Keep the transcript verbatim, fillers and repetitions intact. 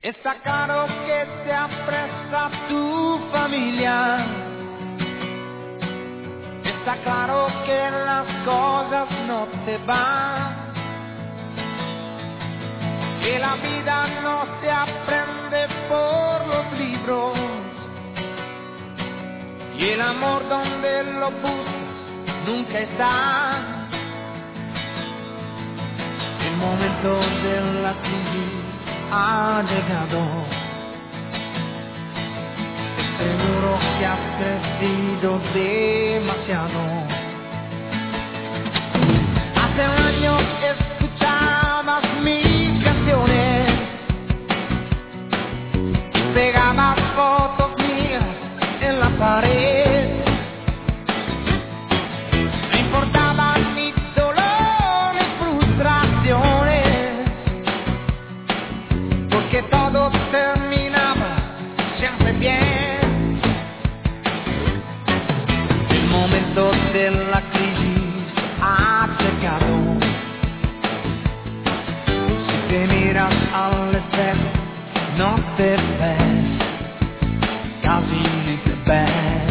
Está claro que te apresa tu familia. Está claro que las cosas no te van. Que la vida no se aprende por los libros. Y el amor donde lo buscas nunca está. El momento de la crisis ha llegado. Seguro que has crecido demasiado. Hace un año escuchabas mis canciones y pegabas fotos mías en la pared. No importaba ni dolor ni frustraciones, porque todo terminaba siempre bien. El momento de la crisis ha llegado. Si te miras al espejo, no te ves, casi ni te ves.